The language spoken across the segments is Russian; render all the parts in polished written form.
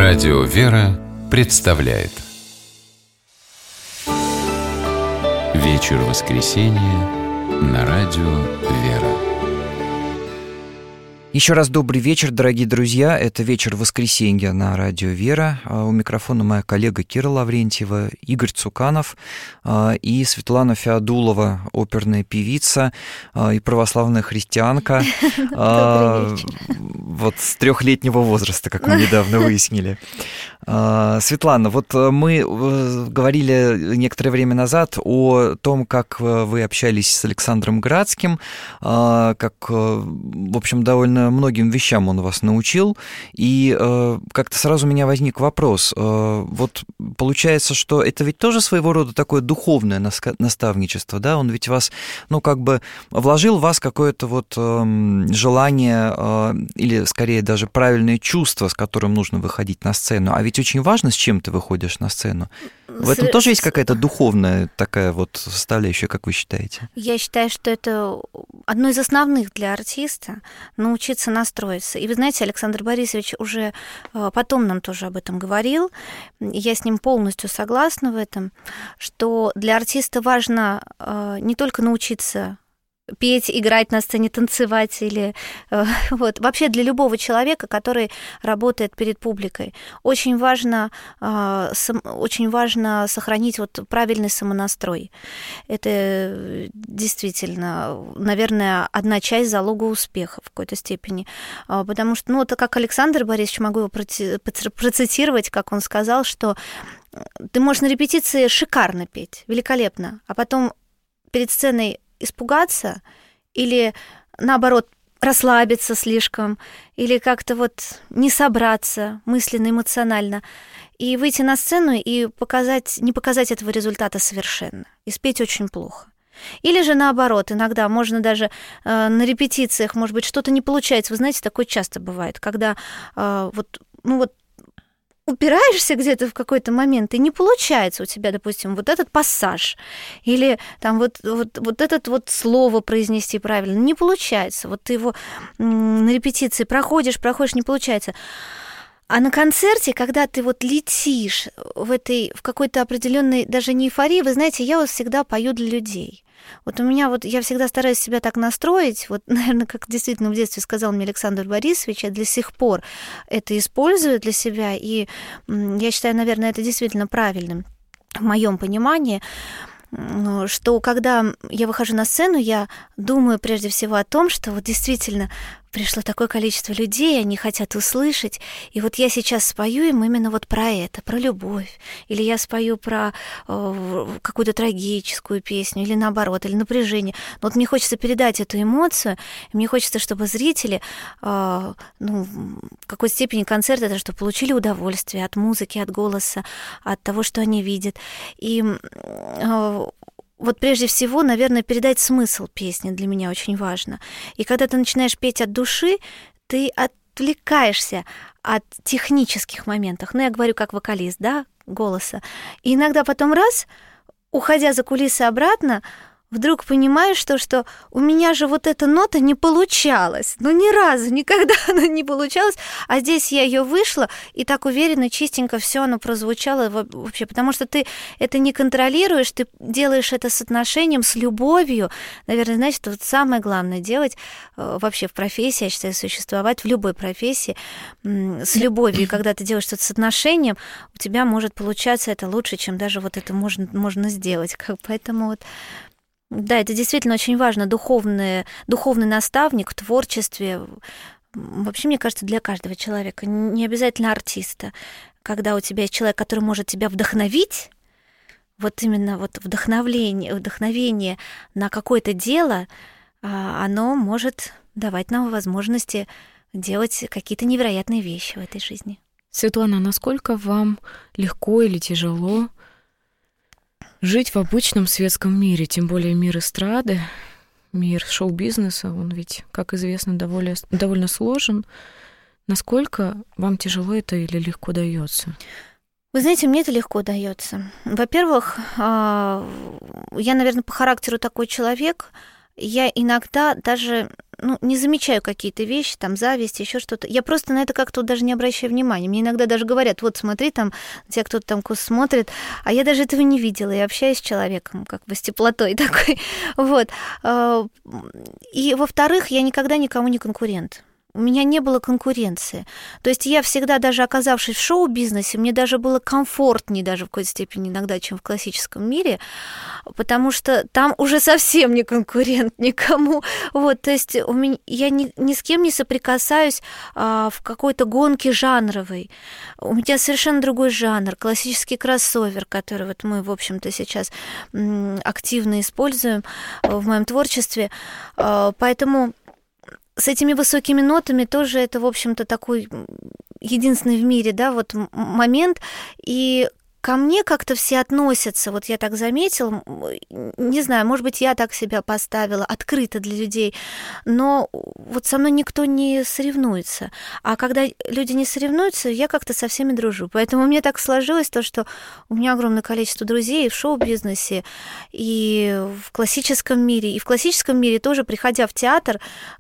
Радио «Вера» представляет вечер воскресенья на радио «Вера». Еще раз добрый вечер, дорогие друзья. Это вечер воскресенья на радио «Вера». У микрофона моя коллега Кира Лаврентьева, Игорь Цуканов и Светлана Феодулова, оперная певица и православная христианка. Вот с 3-летнего возраста, как мы недавно выяснили. Светлана, вот мы говорили некоторое время назад о том, как вы общались с Александром Градским, как, в общем, довольно многим вещам он вас научил, и как-то сразу у меня возник вопрос. Вот получается, что это ведь тоже своего рода такое духовное наставничество, да? Он ведь вас, ну, как бы вложил в вас какое-то вот желание, или скорее даже правильное чувство, с которым нужно выходить на сцену. А ведь очень важно, с чем ты выходишь на сцену. В этом тоже есть какая-то духовная такая вот составляющая, как вы считаете? Я считаю, что это одно из основных для артиста — научиться настроиться. И вы знаете, Александр Борисович уже потом нам тоже об этом говорил, я с ним полностью согласна в этом, что для артиста важно не только научиться петь, играть на сцене, танцевать или вот. Вообще для любого человека, который работает перед публикой, очень важно сохранить вот правильный самонастрой. Это действительно, наверное, одна часть залога успеха в какой-то степени. Потому что, ну, это как Александр Борисович, могу его процитировать, как он сказал, что ты можешь на репетиции шикарно петь, великолепно, а потом перед сценой испугаться или, наоборот, расслабиться слишком, или как-то вот не собраться мысленно, эмоционально, и выйти на сцену и не показать этого результата совершенно, и спеть очень плохо. Или же наоборот, иногда можно даже на репетициях, может быть, что-то не получается. Вы знаете, такое часто бывает, когда упираешься где-то в какой-то момент, и не получается у тебя, допустим, вот этот пассаж, или там вот это вот слово произнести правильно, не получается. Вот ты его на репетиции проходишь, не получается. А на концерте, когда ты вот летишь в какой-то определенной, даже не эйфории, вы знаете, я вот всегда пою для людей. Вот у меня вот, я всегда стараюсь себя так настроить, вот, наверное, как действительно в детстве сказал мне Александр Борисович, я до сих пор это использую для себя, и я считаю, наверное, это действительно правильным в моем понимании, что когда я выхожу на сцену, я думаю прежде всего о том, что вот действительно пришло такое количество людей, они хотят услышать, и вот я сейчас спою им именно вот про это, про любовь, или я спою про какую-то трагическую песню, или наоборот, или напряжение. Но вот мне хочется передать эту эмоцию, и мне хочется, чтобы зрители, в какой степени концерт это, что получили удовольствие от музыки, от голоса, от того, что они видят. И вот прежде всего, наверное, передать смысл песни для меня очень важно. И когда ты начинаешь петь от души, ты отвлекаешься от технических моментов. Ну, я говорю как вокалист, да, голоса. И иногда потом раз, уходя за кулисы обратно, вдруг понимаешь, что у меня же вот эта нота не получалась. Ну, ни разу, никогда она не получалась. А здесь я ее вышла, и так уверенно, чистенько все оно прозвучало вообще. Потому что ты это не контролируешь, ты делаешь это с отношением, с любовью. Наверное, знаете, это вот самое главное делать вообще в профессии, я считаю, существовать в любой профессии с любовью. И когда ты делаешь что-то с отношением, у тебя может получаться это лучше, чем даже вот это можно сделать. Поэтому вот... Да, это действительно очень важно, духовный наставник в творчестве. Вообще, мне кажется, для каждого человека, не обязательно артиста. Когда у тебя есть человек, который может тебя вдохновить, вот именно вот вдохновение на какое-то дело, оно может давать нам возможности делать какие-то невероятные вещи в этой жизни. Светлана, насколько вам легко или тяжело жить в обычном светском мире, тем более мир эстрады, мир шоу-бизнеса, он ведь, как известно, довольно сложен. Насколько вам тяжело это или легко дается? Вы знаете, мне это легко дается. Во-первых, я, наверное, по характеру такой человек, я иногда даже не замечаю какие-то вещи, там, зависть, еще что-то. Я просто на это как-то даже не обращаю внимания. Мне иногда даже говорят, вот смотри, там, тебя кто-то там смотрит, а я даже этого не видела. Я общаюсь с человеком как бы с теплотой такой. Вот. И, во-вторых, я никогда никому не конкурент. У меня не было конкуренции. То есть я всегда, даже оказавшись в шоу-бизнесе, мне даже было комфортнее даже в какой-то степени иногда, чем в классическом мире, потому что там уже совсем не конкурент никому. Вот, то есть я ни с кем не соприкасаюсь в какой-то гонке жанровой. У меня совершенно другой жанр, классический кроссовер, который вот мы, в общем-то, сейчас активно используем в моем творчестве. Поэтому с этими высокими нотами тоже это, в общем-то, такой единственный в мире, да, вот момент. И ко мне как-то все относятся, вот я так заметила, не знаю, может быть, я так себя поставила, открыто для людей, но вот со мной никто не соревнуется. А когда люди не соревнуются, я как-то со всеми дружу. Поэтому мне так сложилось то, что у меня огромное количество друзей и в шоу-бизнесе, и в классическом мире. И в классическом мире тоже, приходя в театр,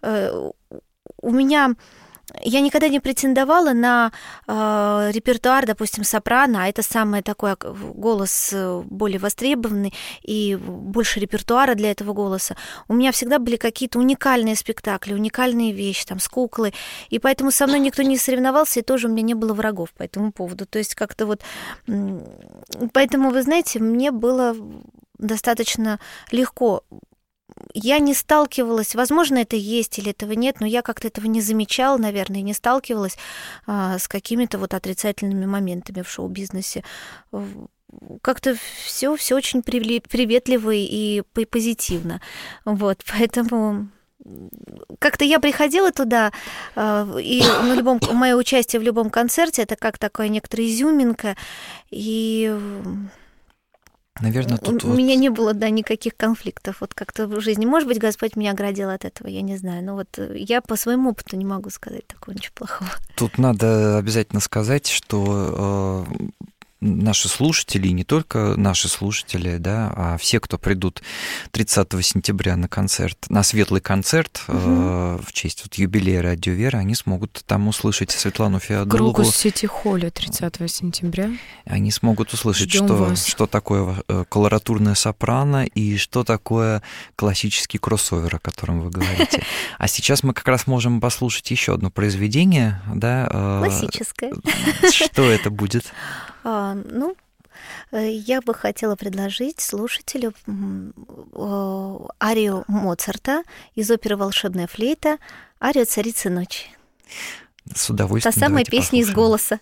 у меня... Я никогда не претендовала на репертуар, допустим, сопрано, а это самый такой голос более востребованный и больше репертуара для этого голоса. У меня всегда были какие-то уникальные спектакли, уникальные вещи, там, с куклой, и поэтому со мной никто не соревновался, и тоже у меня не было врагов по этому поводу. То есть как-то вот... Поэтому, вы знаете, мне было достаточно легко. Я не сталкивалась, возможно, это есть или этого нет, но я как-то этого не замечала, наверное, и не сталкивалась с какими-то вот отрицательными моментами в шоу-бизнесе. Как-то все очень приветливо и позитивно. Вот, поэтому как-то я приходила туда, и мое участие в любом концерте это как такая некоторая изюминка, и... Наверное, тут у меня не было, да, никаких конфликтов вот как-то в жизни. Может быть, Господь меня оградил от этого, я не знаю. Но вот я по своему опыту не могу сказать такого ничего плохого. Тут надо обязательно сказать, что наши слушатели, и не только наши слушатели, да, а все, кто придут 30 сентября на концерт, на светлый концерт в честь вот юбилея Радио Вера, они смогут там услышать Светлану Феодулову. Крокус Сити-холле 30 сентября. Они смогут услышать, что такое колоратурная сопрано и что такое классический кроссовер, о котором вы говорите. А сейчас мы как раз можем послушать еще одно произведение, да? Классическое. Что это будет? Я бы хотела предложить слушателю арию Моцарта из оперы «Волшебная флейта», арию «Царицы ночи». С удовольствием. Та самая песня из голоса.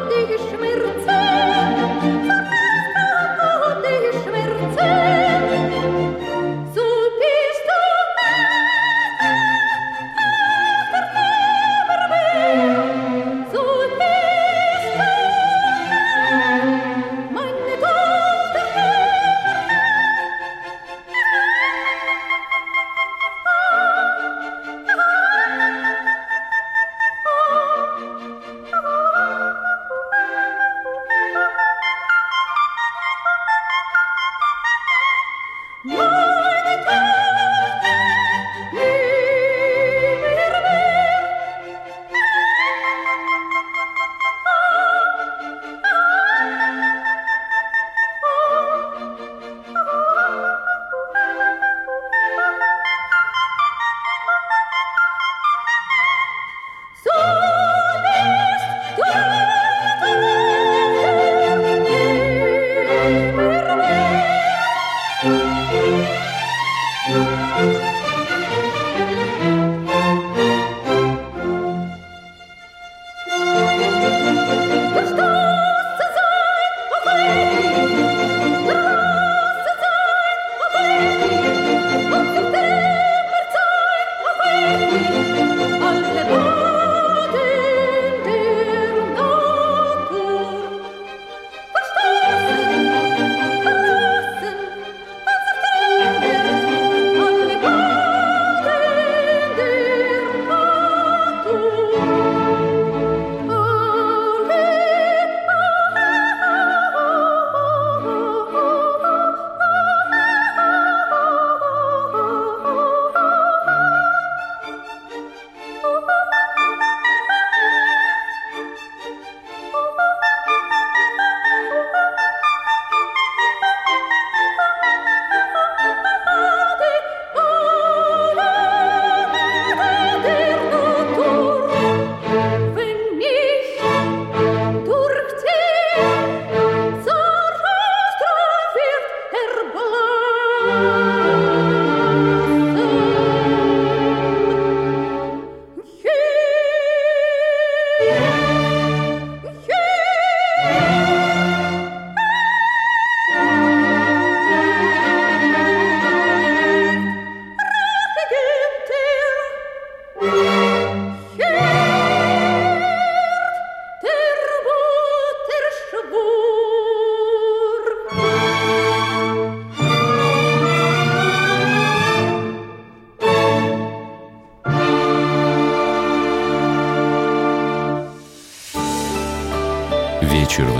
Schmerzen,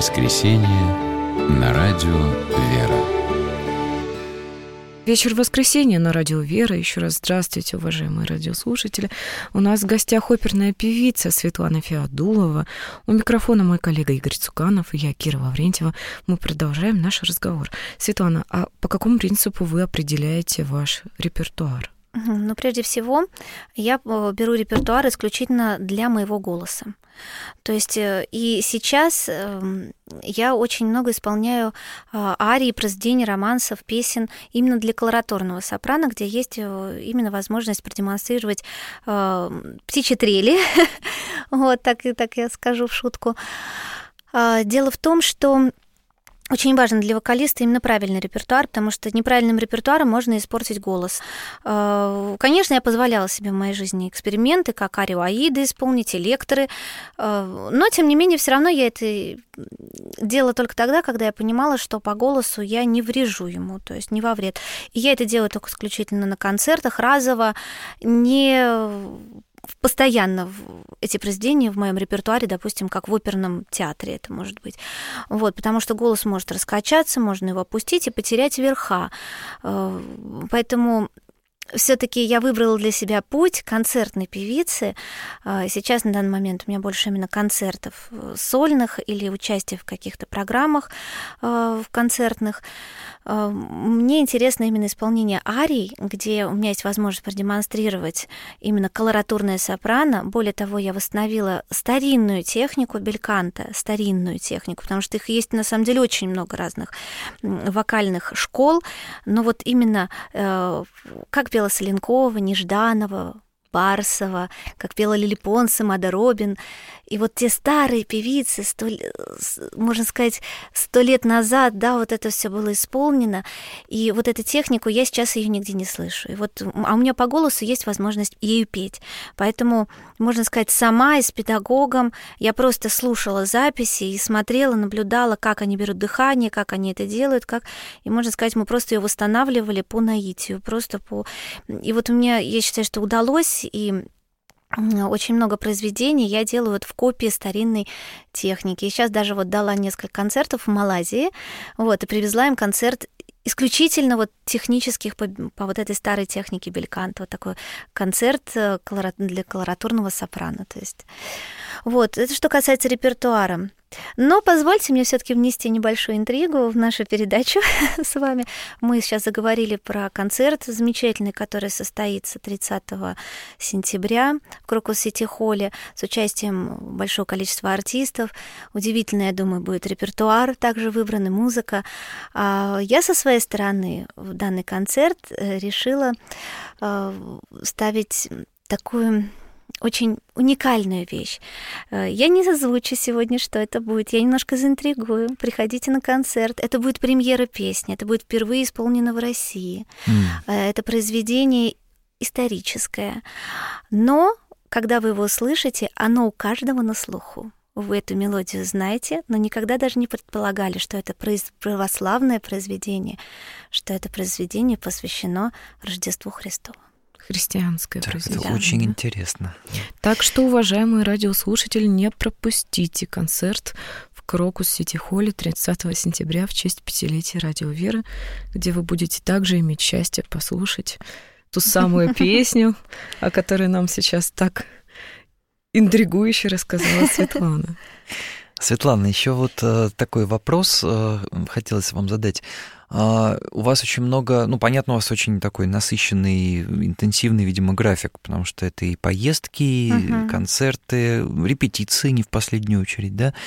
воскресенье на радио «Вера». Вечер воскресенья на радио «Вера». Еще раз здравствуйте, уважаемые радиослушатели. У нас в гостях оперная певица Светлана Феодулова. У микрофона мой коллега Игорь Цуканов и я, Кира Лаврентьева. Мы продолжаем наш разговор. Светлана, а по какому принципу вы определяете ваш репертуар? Ну, прежде всего, я беру репертуар исключительно для моего голоса. То есть и сейчас я очень много исполняю арий, произведений, романсов, песен именно для колораторного сопрано, где есть именно возможность продемонстрировать птичьи трели, вот так я скажу в шутку. Дело в том, что очень важно для вокалиста именно правильный репертуар, потому что неправильным репертуаром можно испортить голос. Конечно, я позволяла себе в моей жизни эксперименты, как арию Аиды исполнить, и лекторы, но, тем не менее, все равно я это делала только тогда, когда я понимала, что по голосу я не врежу ему, то есть не во вред. И я это делаю только исключительно на концертах, разово, не постоянно эти произведения в моем репертуаре, допустим, как в оперном театре это может быть. Вот, потому что голос может раскачаться, можно его опустить и потерять верха. Поэтому все-таки я выбрала для себя путь концертной певицы. Сейчас на данный момент у меня больше именно концертов сольных или участия в каких-то программах в концертных. Мне интересно именно исполнение арий, где у меня есть возможность продемонстрировать именно колоратурное сопрано. Более того, я восстановила старинную технику бельканто, старинную технику, потому что их есть на самом деле очень много разных вокальных школ, но вот именно как пела Соленкова, Нежданова, Барсова, как пела Лили Понсе, Мада Робин. И вот те старые певицы, можно сказать, 100 лет назад, да, вот это все было исполнено. И вот эту технику, я сейчас ее нигде не слышу. И вот, а у меня по голосу есть возможность ею петь. Поэтому, можно сказать, сама и с педагогом я просто слушала записи и смотрела, наблюдала, как они берут дыхание, как они это делают, как... И, можно сказать, мы просто ее восстанавливали по наитию, просто по... И вот у меня, я считаю, что удалось, и очень много произведений я делаю вот в копии старинной техники. И сейчас даже вот дала несколько концертов в Малайзии, вот, и привезла им концерт исключительно вот технических по вот этой старой технике бельканто. Вот такой концерт для колоратурного сопрано. То есть. Вот, это что касается репертуара. Но позвольте мне все-таки внести небольшую интригу в нашу передачу с вами. Мы сейчас заговорили про концерт замечательный, который состоится 30 сентября в Крокус-Сити-холле с участием большого количества артистов. Удивительно, я думаю, будет репертуар, также выбрана музыка. Я со своей стороны в данный концерт решила ставить такую очень уникальную вещь. Я не озвучу сегодня, что это будет. Я немножко заинтригую. Приходите на концерт. Это будет премьера песни. Это будет впервые исполнено в России. Это произведение историческое. Но, когда вы его услышите, оно у каждого на слуху. Вы эту мелодию знаете, но никогда даже не предполагали, что это православное произведение, что это произведение посвящено Рождеству Христову. Христианское произведение. Это очень интересно. Так что, уважаемые радиослушатели, не пропустите концерт в Крокус-Сити-холле 30 сентября в честь 5-летия Радио Вера, где вы будете также иметь счастье послушать ту самую песню, о которой нам сейчас так интригующе рассказала Светлана. Светлана, еще вот такой вопрос хотелось вам задать. У вас очень много, ну, понятно, у вас очень такой насыщенный, интенсивный, видимо, график, потому что это и поездки, концерты, репетиции, не в последнюю очередь, да?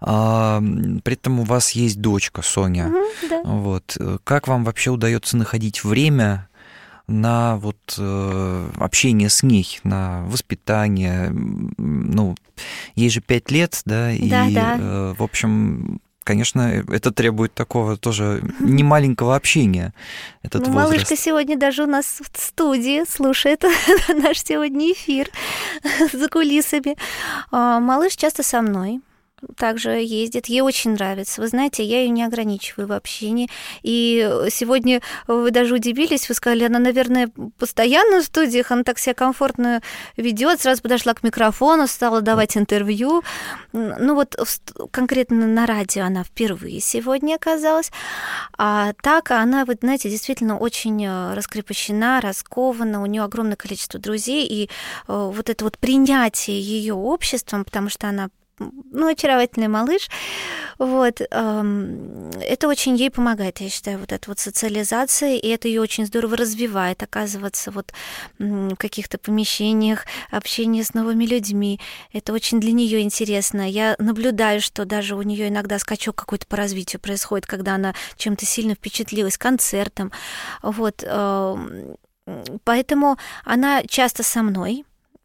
При этом у вас есть дочка Соня. Да. Вот. Как вам вообще удается находить время на вот общение с ней, на воспитание? Ну, ей же 5 лет, да? Да. В общем... Конечно, это требует такого тоже немаленького общения, этот возраст. Малышка сегодня даже у нас в студии слушает наш сегодня эфир за кулисами. Малыш часто со мной. также ездит, ей очень нравится. Вы знаете, я ее не ограничиваю в общении. И сегодня вы даже удивились, вы сказали, она, наверное, постоянно в студиях, она так себя комфортно ведет, сразу подошла к микрофону, стала давать интервью. Ну вот конкретно на радио она впервые сегодня оказалась. А так она, вы знаете, действительно очень раскрепощена, раскована, у нее огромное количество друзей, и вот это вот принятие ее обществом, потому что она очаровательный малыш. Вот. Это очень ей помогает, я считаю, вот эта вот социализация, и это ее очень здорово развивает, оказываться вот в каких-то помещениях, общение с новыми людьми. Это очень для нее интересно. Я наблюдаю, что даже у нее иногда скачок какой-то по развитию происходит, когда она чем-то сильно впечатлилась, концертом. Вот. Поэтому она часто со мной.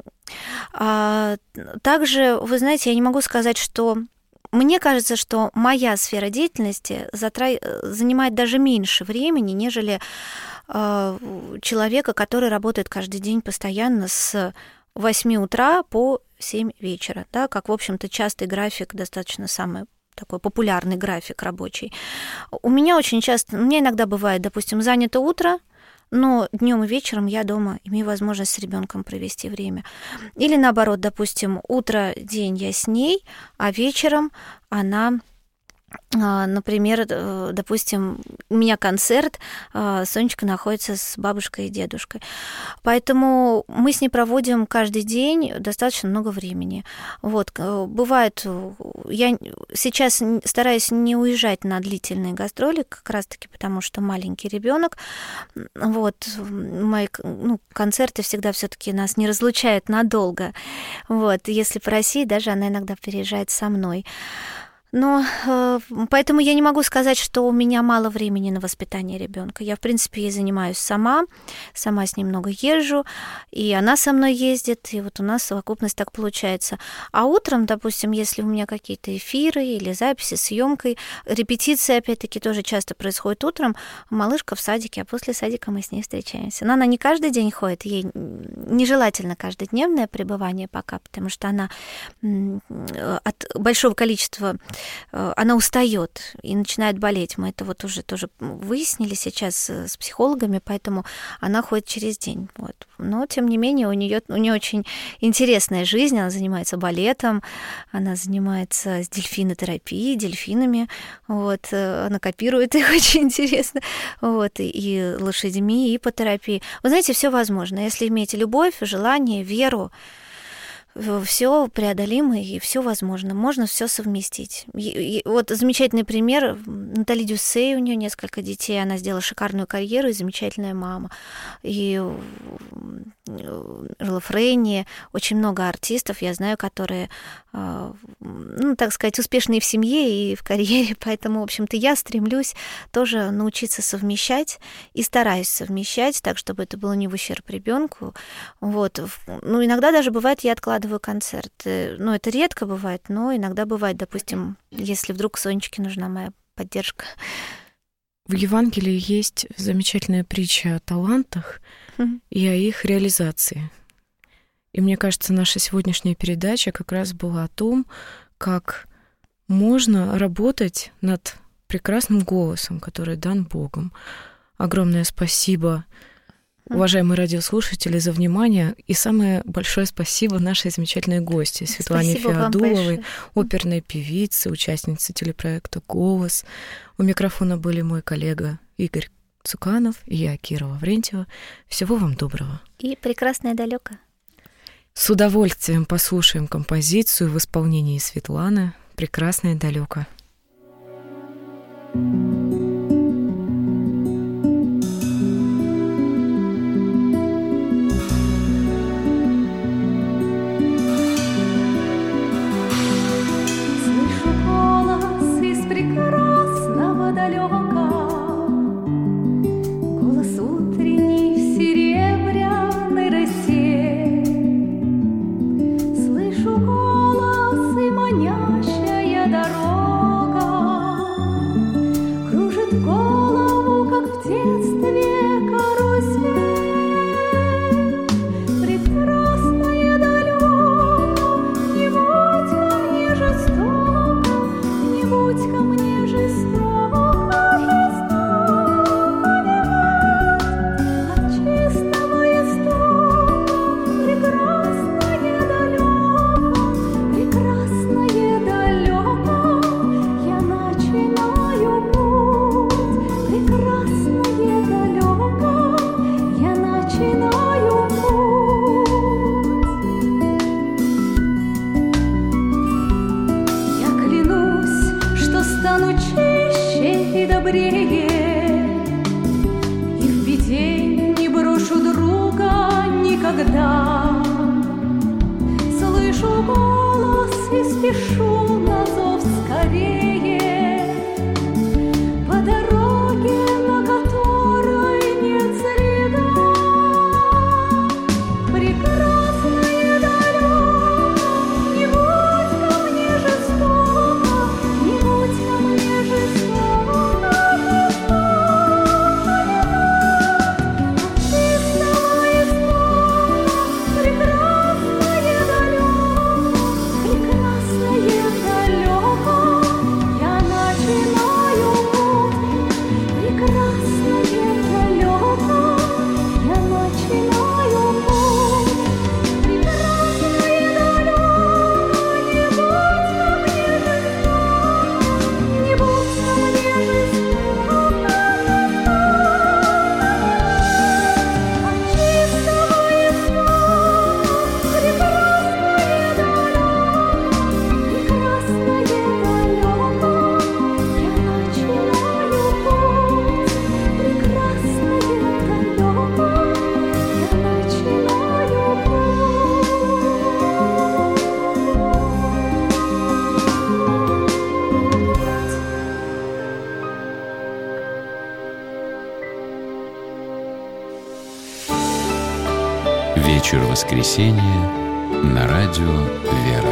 Также, вы знаете, я не могу сказать, что... Мне кажется, что моя сфера деятельности занимает даже меньше времени, нежели человека, который работает каждый день постоянно с 8 утра по 7 вечера, да, как, в общем-то, частый график, достаточно самый такой популярный график рабочий. У меня иногда бывает, допустим, занято утро, но днем и вечером я дома имею возможность с ребенком провести время. Или наоборот, допустим, утро, день я с ней, а вечером она, например, допустим, у меня концерт, Сонечка находится с бабушкой и дедушкой. Поэтому мы с ней проводим каждый день достаточно много времени. Вот, бывает, я сейчас стараюсь не уезжать на длительные гастроли, как раз-таки потому, что маленький ребенок. Вот, мои концерты всегда все-таки нас не разлучают надолго. Вот, если по России, даже она иногда переезжает со мной. Но поэтому я не могу сказать, что у меня мало времени на воспитание ребенка. Я, в принципе, ей занимаюсь сама с ней много езжу, и она со мной ездит, и вот у нас совокупность так получается. А утром, допустим, если у меня какие-то эфиры или записи, съемкой, репетиции, опять-таки, тоже часто происходят утром, малышка в садике, а после садика мы с ней встречаемся. Но она не каждый день ходит, ей нежелательно каждодневное пребывание пока, потому что она от большого количества она устает и начинает болеть. Мы это вот уже тоже выяснили сейчас с психологами, поэтому она ходит через день. Вот. Но, тем не менее, у нее очень интересная жизнь. Она занимается балетом, она занимается с дельфинотерапией, дельфинами. Вот. Она копирует их очень интересно. Вот. И лошадьми, иппотерапией. Вы знаете, все возможно. Если имеете любовь, желание, веру, все преодолимо и все возможно. Можно все совместить. И вот замечательный пример. Натали Дюссей, у нее несколько детей, она сделала шикарную карьеру и замечательная мама. И Эрла Фрейни, очень много артистов, я знаю, которые, так сказать, успешные в семье и в карьере, поэтому, в общем-то, я стремлюсь тоже научиться совмещать и стараюсь совмещать так, чтобы это было не в ущерб ребенку. Вот. Иногда даже бывает, я откладываю концерты. Это редко бывает, но иногда бывает, допустим, если вдруг Сонечке нужна моя поддержка. В Евангелии есть замечательная притча о талантах и о их реализации. И мне кажется, наша сегодняшняя передача как раз была о том, как можно работать над прекрасным голосом, который дан Богом. Огромное спасибо, уважаемые радиослушатели, за внимание. И самое большое спасибо нашей замечательной гости Светлане Феодуловой, оперной певице, участнице телепроекта «Голос». У микрофона были мой коллега Игорь Цуканов и я, Кира Лаврентьева. Всего вам доброго. И прекрасное далеко. С удовольствием послушаем композицию в исполнении Светланы «Прекрасное далеко». Прекрасное далеко, не будь ко мне жесток. и добрее, и в беде не брошу друга никогда. Слышу голос и спешу на зов скорее, по дороге, на которой нет следа. Прекрасное далеко, не будь ко мне жестоко, не будь ко мне жестоко. Чистого истока, прекрасное далеко, прекрасное далеко, я начинаю путь. Прекрасное далеко, я начинаю путь. Прекрасное далеко, не будь ко мне жестоко, не будь ко мне жестоко. От чистого истока, прекрасное далеко, прекрасное далеко, я начинаю путь. Прекрасное далеко, я начинаю Вечер воскресенья на радио «Вера».